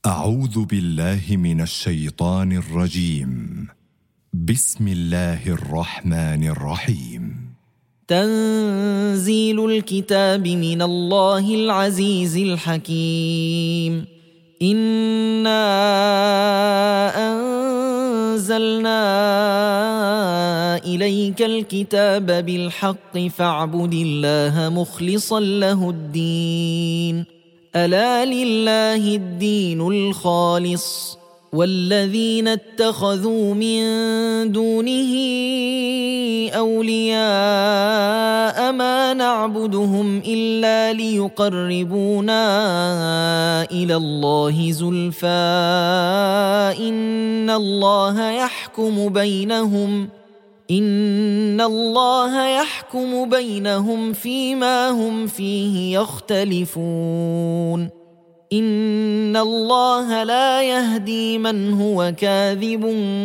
أعوذ بالله من الشيطان الرجيم. بسم الله الرحمن الرحيم. تنزيل الكتاب من الله العزيز الحكيم. إنا أنزلنا إليك الكتاب بالحق فاعبد الله مخلصا له الدين. ألا لله الدين الخالص والذين اتخذوا من دونه أولياء ما نعبدهم إلا ليقربونا إلى الله زلفى إن الله يحكم بينهم فيما هم فيه يختلفون. إن الله لا يهدي من هو كاذب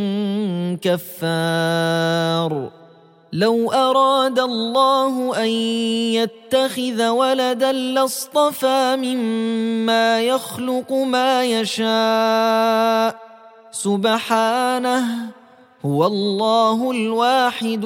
كفار. لو أراد الله أن يتخذ ولدا لاصطفى مما يخلق ما يشاء سبحانه هو الله الواحد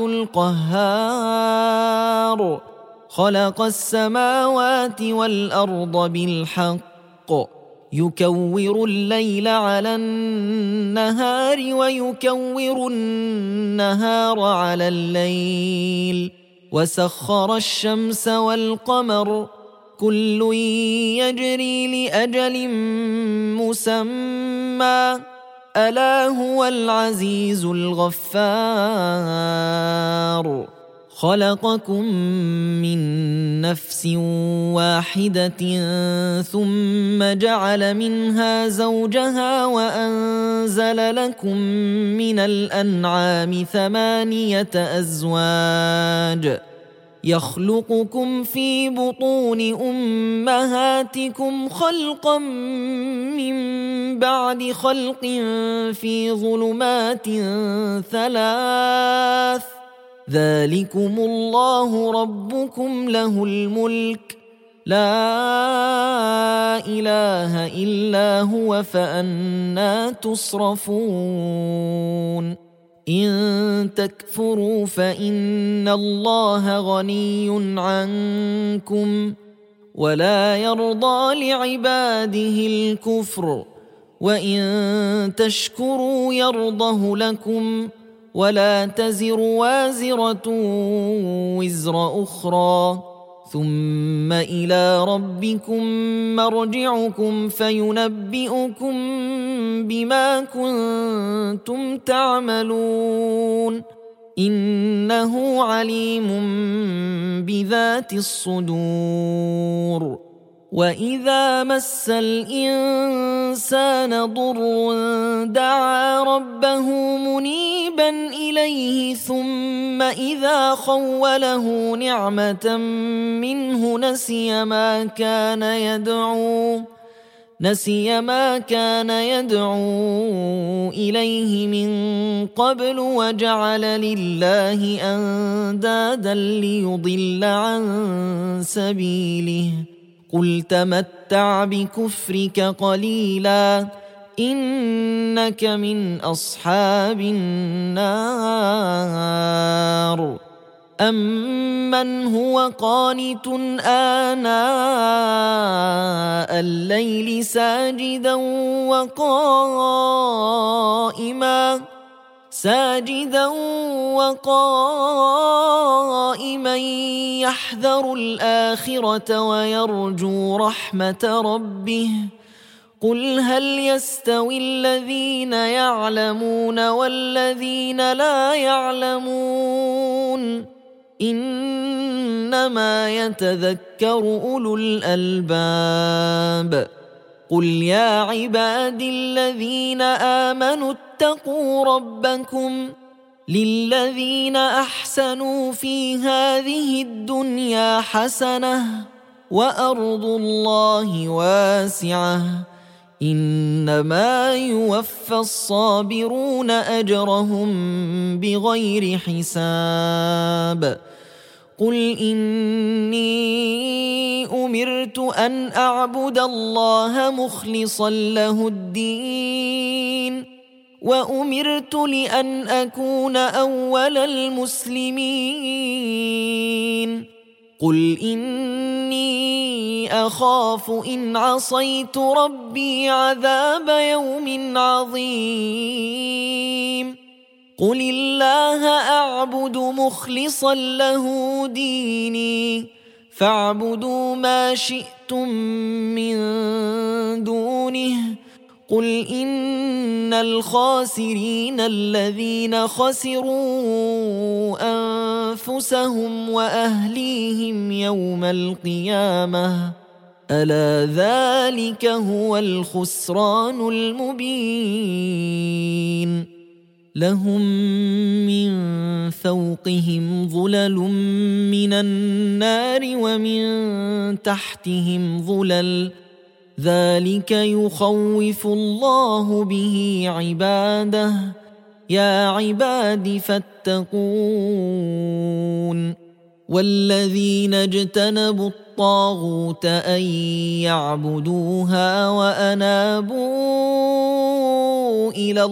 القهار. خلق السماوات والأرض بالحق يكور الليل على النهار ويكور النهار على الليل وسخر الشمس والقمر كل يجري لأجل مسمى ألا هو العزيز الغفار. خلقكم من نفس واحدة ثم جعل منها زوجها وأنزل لكم من الأنعام 8 أزواج يخلقكم في بطون أمهاتكم خلقا من بعد خلق في ظلمات 3 ذلكم الله ربكم له الملك لا إله إلا هو فأنى تصرفون. إن تكفروا فإن الله غني عنكم ولا يرضى لعباده الكفر وإن تشكروا يرضه لكم ولا تزر وازرة وزر أخرى ثم إلى ربكم مرجعكم فينبئكم بما كنتم تعملون إنه عليم بذات الصدور. وإذا مس الإنسان ضر دعا ربه منيبا إليه ثم إذا خوله نعمة منه نسي ما كان يدعو إليه من قبل وجعل لله أندادا ليضل عن سبيله قل تمتع بكفرك قليلا إنك من أصحاب النار. أمن هو قانت آناء الليل ساجدا وقائما يحذر الآخرة ويرجو رحمة ربه قل هل يستوي الذين يعلمون والذين لا يعلمون إنما يتذكر أولو الألباب. قل يا عبادي الذين آمنوا اتقوا ربكم للذين أحسنوا في هذه الدنيا حسنة وأرض الله واسعة إنما يوفى الصابرون أجرهم بغير حساب. قل إني أمرت أن أعبد الله مخلصا له الدين وأمرت لأن أكون أول المسلمين قل إني أخاف إن عصيت ربي عذاب يوم عظيم قل الله أعبد مخلصا له ديني فاعبدوا ما شئتم من دونه قل إن الخاسرين الذين خسروا أنفسهم وأهليهم يوم القيامة ألا ذلك هو الخسران المبين لهم من فوقهم ظلل من النار ومن تحتهم ظلل ذلك يخوف الله به عباده يا عباد فاتقون والذين اجتنبوا الطاغوت أن يعبدوها وأنابوا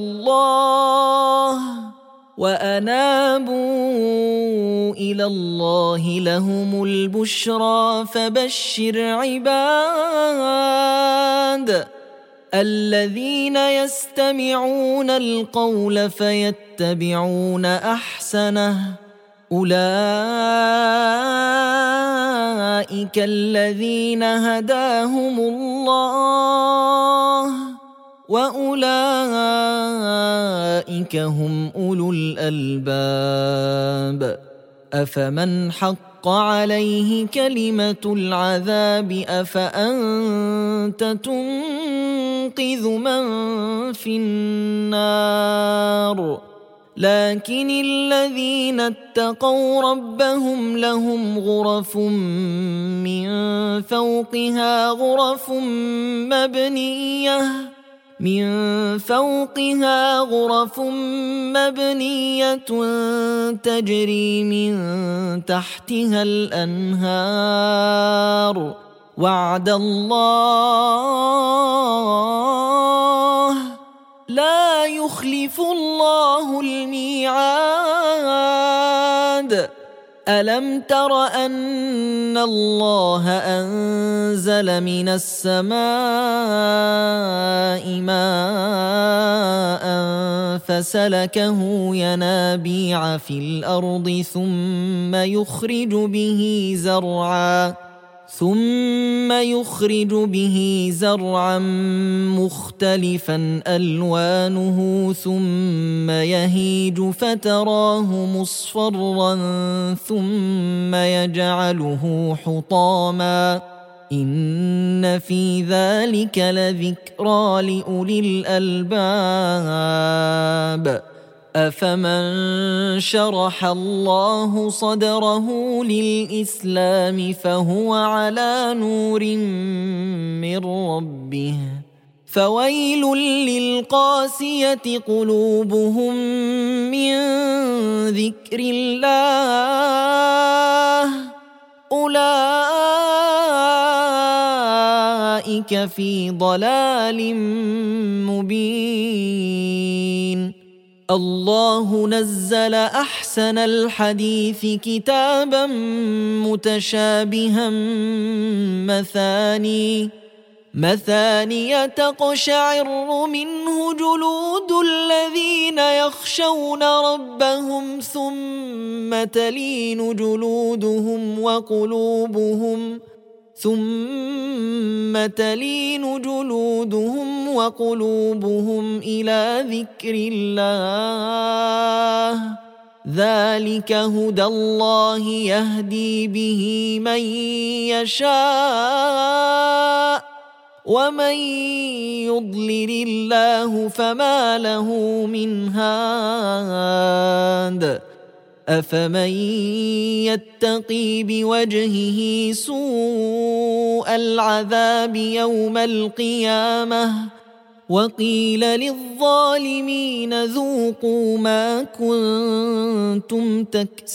إلى الله لهم البشرى فبشر عباد الذين يستمعون القول فيتبعون أحسنه أولئك الذين هداهم الله وأولئك هم أولو الألباب أفمن حق عليه كلمة العذاب أفأنت تنقذ من في النار لكن الذين اتقوا ربهم لهم غرف من فوقها غرف مبنية تجري من تحتها الأنهار وعد الله لا يخلف الله الميعاد ألم تر أن الله أنزل من السماء ماء فسلكه ينابيع في الأرض ثم يخرج به زرعا مختلفا ألوانه ثم يهيج فتراه مصفرا ثم يجعله حطاما إن في ذلك لذكرى لأولي الألباب أفمن شرح الله صدره للإسلام فهو على نور من ربه فويل للقاسية قلوبهم من ذكر الله أولئك في ضلال مبين الله نزل أحسن الحديث كتابا متشابها مثاني تقشعر منه جلود الذين يخشون ربهم ثم تلين جلودهم وقلوبهم إلى ذكر الله ذلك هدى الله يهدي به من يشاء ومن يضلل الله فما له من هاد أفمن يتقي بوجهه سوء العذاب يوم القيامة وقيل للظالمين ذوقوا ما كنتم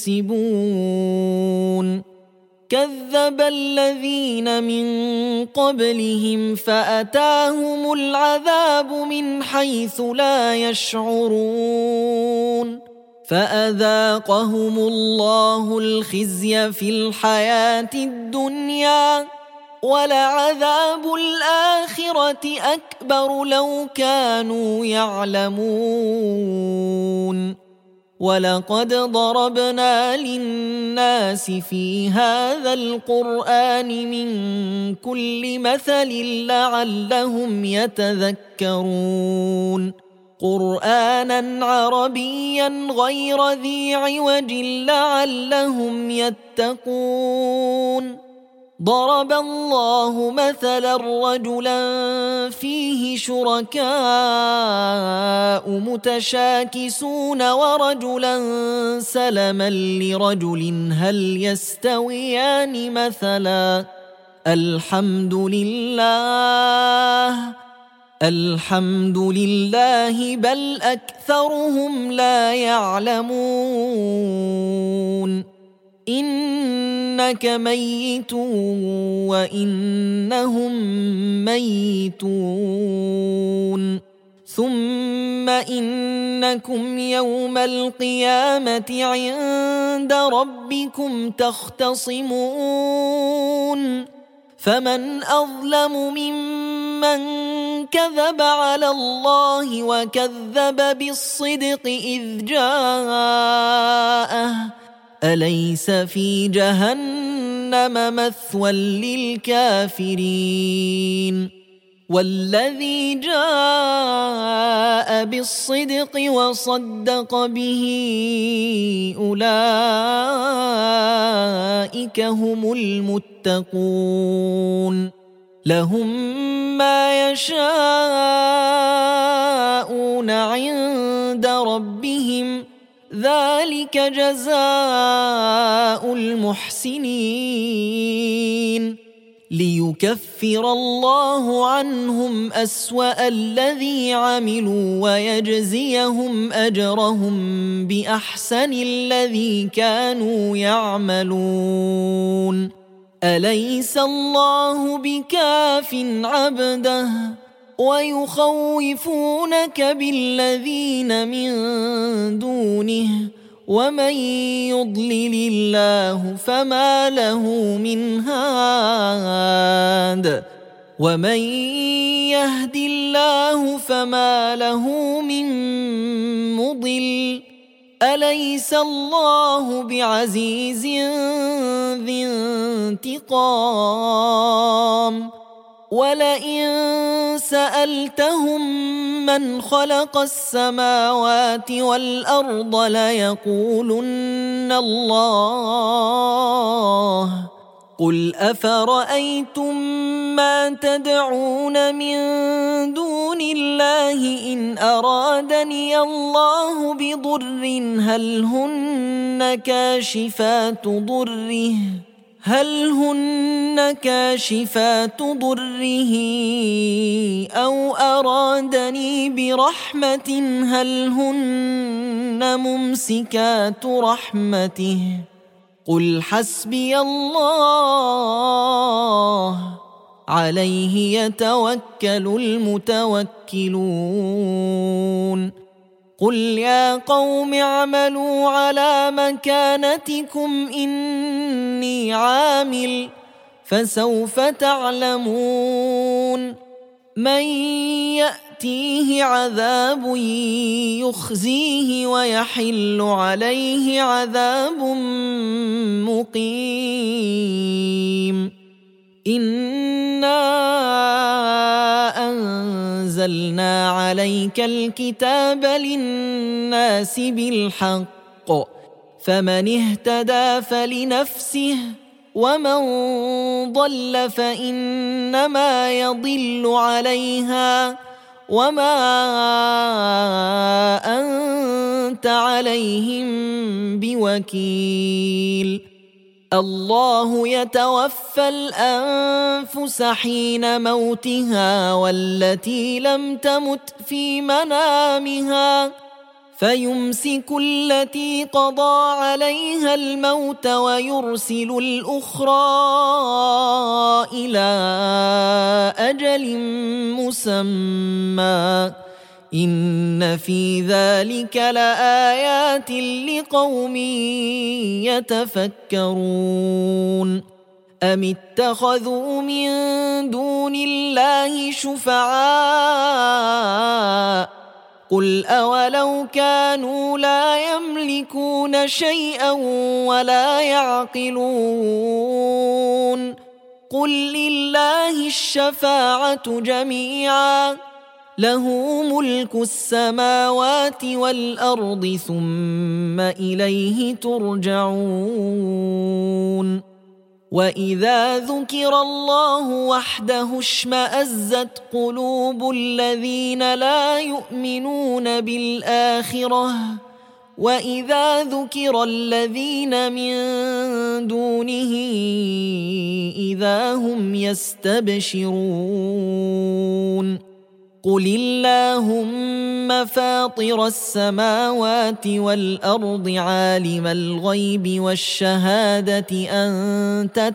تكسبون كذب الذين من قبلهم فأتاهم العذاب من حيث لا يشعرون فأذاقهم الله الخزي في الحياة الدنيا ولعذاب الآخرة أكبر لو كانوا يعلمون ولقد ضربنا للناس في هذا القرآن من كل مثل لعلهم يتذكرون قرآنا عربيا غير ذي عوج لعلهم يتقون ضرب الله مثلا رجلا فيه شركاء متشاكسون ورجلا سلما لرجل هل يستويان مثلا الحمد لله بل أكثرهم لا يعلمون إنك ميت وإنهم ميتون ثم إنكم يوم القيامة عند ربكم تختصمون فمن أظلم ممن كذب على الله وكذب بالصدق إذ جاءه أليس في جهنم مثوى للكافرين والذي جاء بالصدق وصدق به أولئك هم المتقون لهم ما يشاءون عند ربهم ذلك جزاء المحسنين ليكفر الله عنهم أسوأ الذي عملوا ويجزيهم أجرهم بأحسن الذي كانوا يعملون أليس الله بكاف عبده ويخوفونك بالذين من دونه ومن يضلل الله فما له من هاد ومن يهد الله فما له من مضل أليس الله بعزيز ذي انتقام ولئن سألتهم من خلق السماوات والأرض ليقولن الله قل أفرأيتم ما تدعون من دون الله إن أرادني الله بضر هل هن كاشفات ضره أو أرادني برحمة هل هن ممسكات رحمته قل حسبي الله عليه يتوكل المتوكلون قل يا قوم اعملوا على مكانتكم إني عامل فسوف تعلمون من يأتيه عذاب يخزيه ويحل عليه عذاب مقيم إنا أنزلنا عليك الكتاب للناس بالحق فمن اهتدى فلنفسه ومن ضل فإنما يضل عليها وما أنت عليهم بوكيل الله يتوفى الأنفس حين موتها والتي لم تمت في منامها فيمسك التي قضى عليها الموت ويرسل الأخرى إلى أجل مسمى إن في ذلك لآيات لقوم يتفكرون أم اتخذوا من دون الله شفعاء قل أولو كانوا لا يملكون شيئا ولا يعقلون قل لله الشفاعة جميعا له ملك السماوات والأرض ثم إليه ترجعون وإذا ذكر الله وحده اشمأزت قلوب الذين لا يؤمنون بالآخرة وإذا ذكر الذين من دونه إذا هم يستبشرون قل اللهم فاطر السماوات والأرض عالم الغيب والشهادة أنت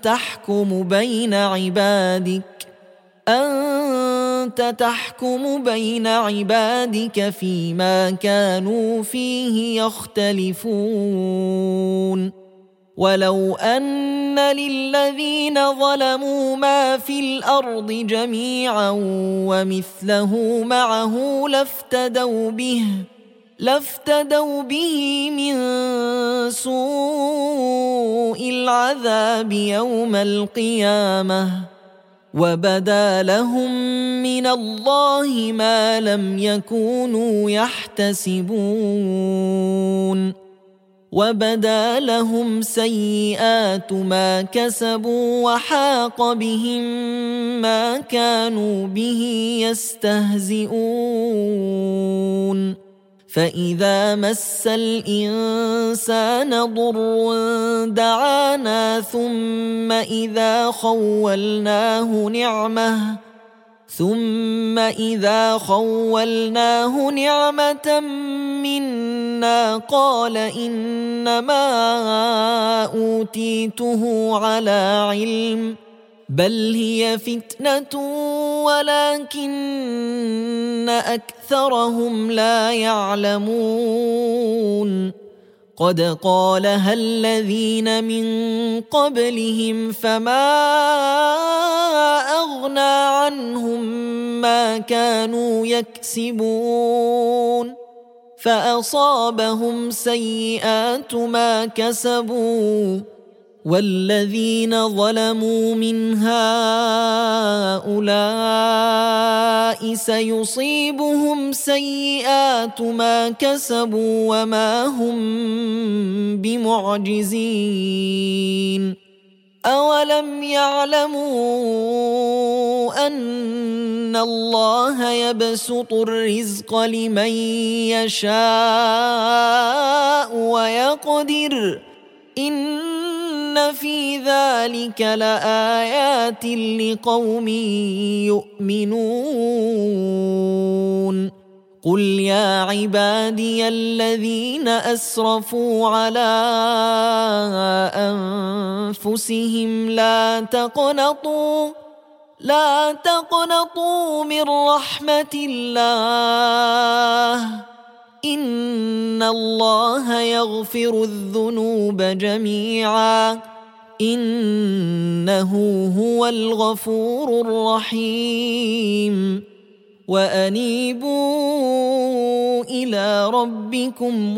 تحكم بين عبادك فيما كانوا فيه يختلفون ولو أن للذين ظلموا ما في الأرض جميعا ومثله معه لافتدوا به من سوء العذاب يوم القيامة وبدا لهم من الله ما لم يكونوا يحتسبون وبدا لهم سيئات ما كسبوا وحاق بهم ما كانوا به يستهزئون فإذا مس الإنسان ضر دعانا ثم إذا خولناه نعمة منا قال إنما أوتيته على علم بل هي فتنة ولكن أكثرهم لا يعلمون قد قالها الذين من قبلهم فما أغنى عنهم ما كانوا يكسبون فأصابهم سيئات ما كسبوا والذين ظلموا من هؤلاء سيصيبهم سيئات ما كسبوا وما هم بمعجزين أولم يعلموا أن الله يبسط الرزق لمن يشاء ويقدر إن في ذلك لآيات لقوم يؤمنون قل يا عبادي الذين أسرفوا على أنفسهم لا تقنطوا من رحمة الله إن الله يغفر الذنوب جميعا إنه هو الغفور الرحيم وأنيبوا إلى ربكم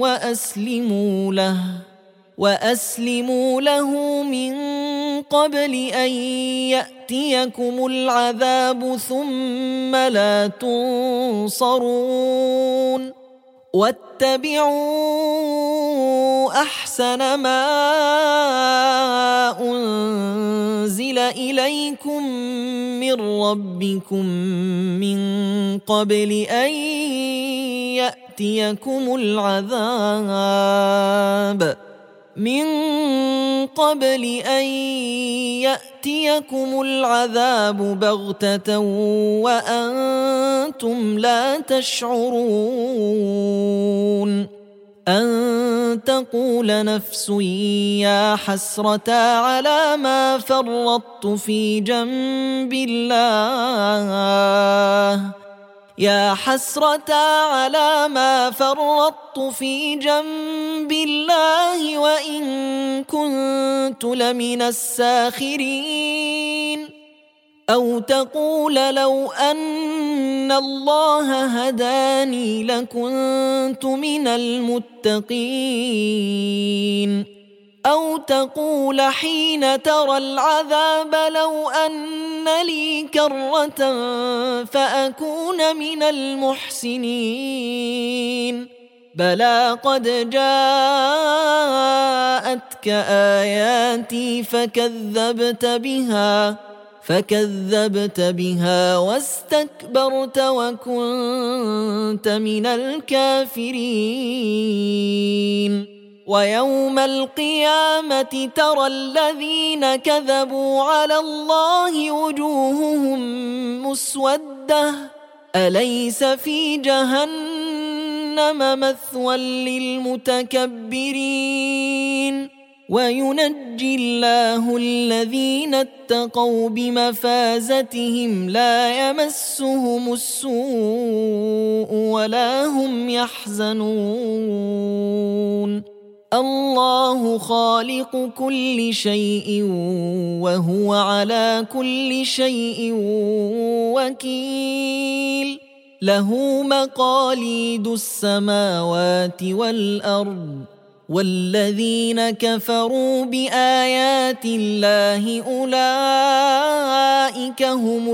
وأسلموا له من قبل أن يأتيكم العذاب ثم لا تنصرون واتبعوا أحسن ما أنزل إليكم من ربكم من قبل أن يأتيكم العذاب من قبل أن يأتيكم العذاب بغتة وأنتم لا تشعرون أن تقول نفس يا حسرة على ما فرطت في جنب الله يا حسرة على ما فرطت في جنب الله وإن كنت لمن الساخرين أو تقول لو أن الله هداني لكنت من المتقين أو تقول حين ترى العذاب لو أن لي كرة فأكون من المحسنين بلى قد جاءتك آياتي فكذبت بها واستكبرت وكنت من الكافرين ويوم القيامة ترى الذين كذبوا على الله وجوههم مسودة أليس في جهنم مثوى للمتكبرين وينجي الله الذين اتقوا بمفازتهم لا يمسهم السوء ولا هم يحزنون الله خالق كل شيء وهو على كل شيء وكيل له مقاليد السماوات والأرض والذين كفروا بآيات الله أولئك هم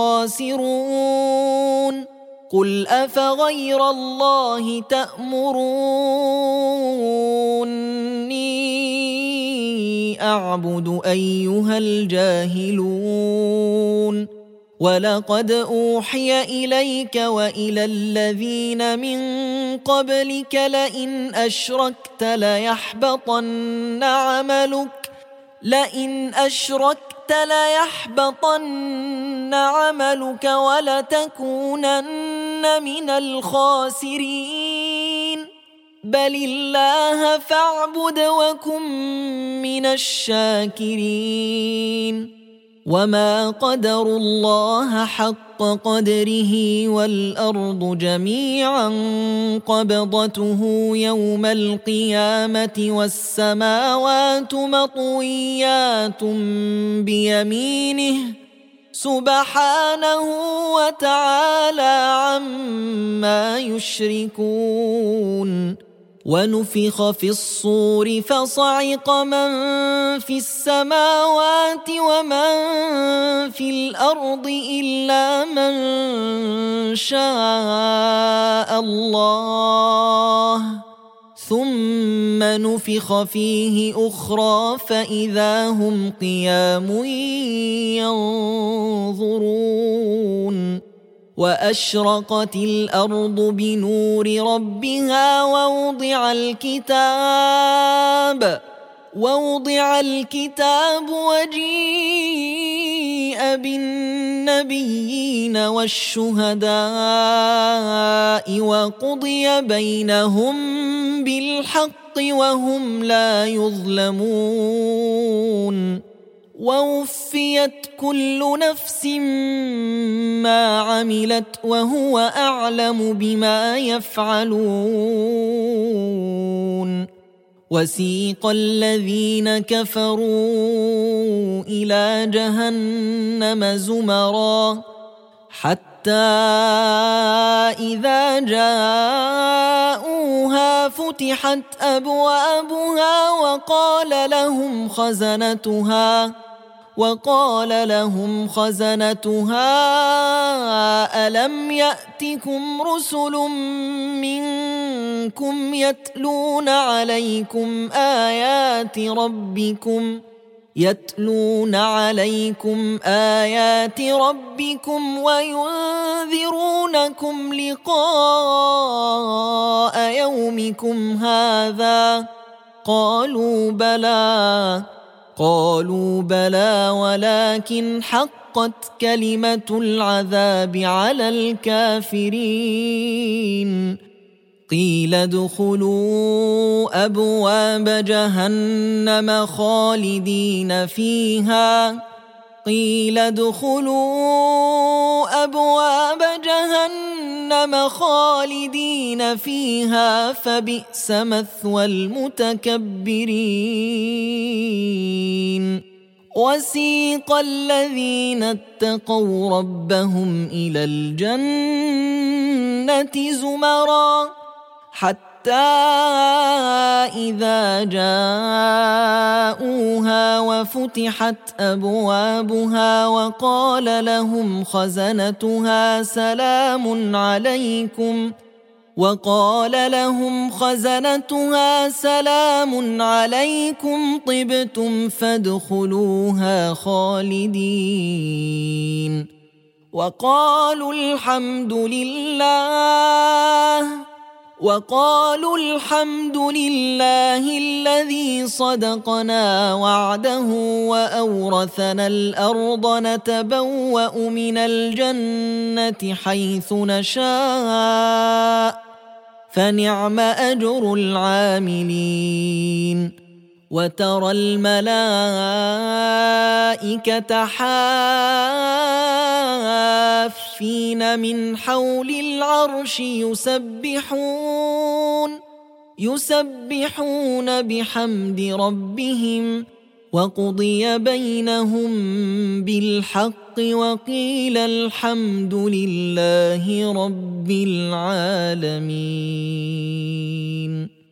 الخاسرون قل أفغير الله تأمروني أعبد أيها الجاهلون ولقد أوحي إليك وإلى الذين من قبلك لئن أشركت ليحبطن عملك ولتكونن من الخاسرين بل الله فاعبد وكن من الشاكرين وما قدروا الله حق قدره والأرض جميعا قبضته يوم القيامة والسماوات مطويات بيمينه سبحانه وتعالى عما يشركون ونفخ في الصور فصعق من في السماوات ومن في الأرض إلا من شاء الله ثم نفخ فيه أخرى فإذا هم قيام ينظرون وأشرقت الأرض بنور ربها ووضع الكتاب وجيء بالنبيين والشهداء وقضي بينهم بالحق وهم لا يظلمون ووفيت كل نفس ما عملت وهو أعلم بما يفعلون وسيق الذين كفروا إلى جهنم زمرا حتى إذا جاءوها فتحت أبوابها وقال لهم خزنتها ألم يأتكم رسل منكم يتلون عليكم آيات ربكم وينذرونكم لقاء يومكم هذا قالوا بلى ولكن حقت كلمة العذاب على الكافرين. قيل ادخلوا أبواب جهنم خالدين فيها فبئس مثوى المتكبرين. وسيق الذين اتقوا ربهم إلى الجنة زمرا حتى إذا جاءوها وفتحت أبوابها وقال لهم خزنتها سلام عليكم طبتم فادخلوها خالدين. وقالوا الحمد لله الذي صدقنا وعده وأورثنا الأرض نتبوأ من الجنة حيث نشاء فنعم أجر العاملين. وترى الملائكة حافين من حول العرش يسبحون بحمد ربهم وقضي بينهم بالحق وقيل الحمد لله رب العالمين.